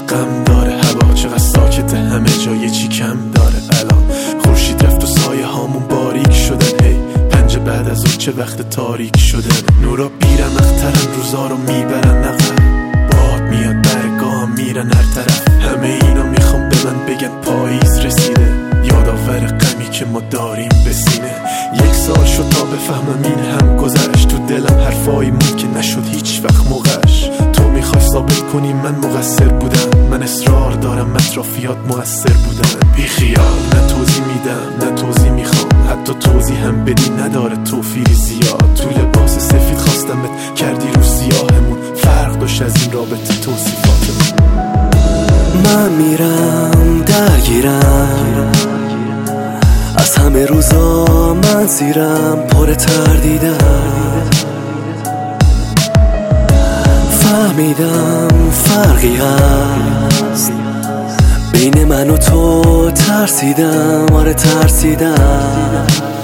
غم داره هوا، چقدر ساکته همه جای چی کم داره الان. خورشید رفت و سایه هامون باریک شدن، هی پنج بعد از اون چه وقت تاریک شدن. نورا بیرمخترن روزا رو میبرن عقب، باد میاد برگام میرن هر طرف. همه اینا میخوام به من بگن پاییز رسیده، یادآور غمی که ما داریم به سینه. 1 سال شد تا بفهمم این هم گذشت، تو دلم حرفایی موند که نشد هیچ وقت موقعش. تو میخوای ثابت کنی من مقصر بودم، من اصرار دارم اطرافیات مؤثر بودن. بی خیال نه توضیح میدم نه توضیح میخوام، حتی توضیح هم بدی نداره توفیری زیاد. تو لباس سفید خواستمت کردی رو سیاهمون، فرق داشت از این رابطه توصیفاتمون. من میرم درگیرم از همه روزا، من زیرم پر تردیدم. فهمیدم فرقی هست بین من و تو، ترسیدم آره ترسیدم.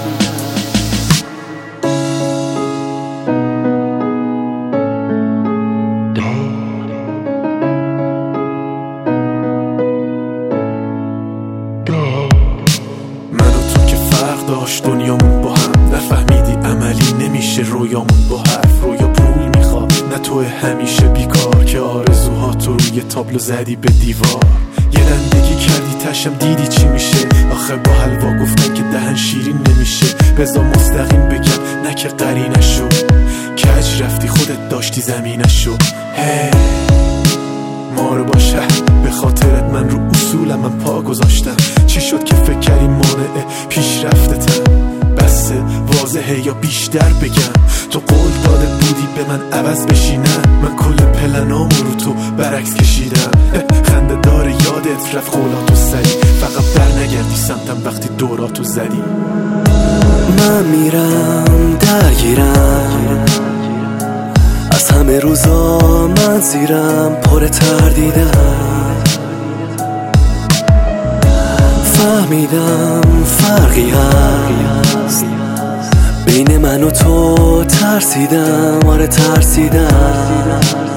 داشت دنیامون با هم، نفهمیدی عملی نمیشه رویامون با حرف. رویا پول میخواد نه تو همیشه بیکار، که آرزوها تو روی تابلو زدی به دیوار. یه رندگی کردی تشم دیدی چی میشه، آخه با حلوا گفتن که دهن شیرین نمیشه. بذار مستقیم بگم نه که قرینشو، کج رفتی خودت داشتی زمینشو. هی ما رو با شهر به خاطرت من رو اصولم من پا گذاشتم. چی شد که فکر کردی مانع پیشرفتتم؟ بسه واضحه یا بیشتر بگم؟ تو قول داده بودی به من عوض بشی، نه من کل پلنامو رو تو برعکس کشیدم. خنده داره یادت رفت قولاتو سری، فقط بر نگردی سمتم وقتی دوراتو زدی. من میرم درگیرم از همه روزا، من زیرم پر تردیدم. فهمیدم فرقی هست بین من و تو، ترسیدم آره ترسیدم.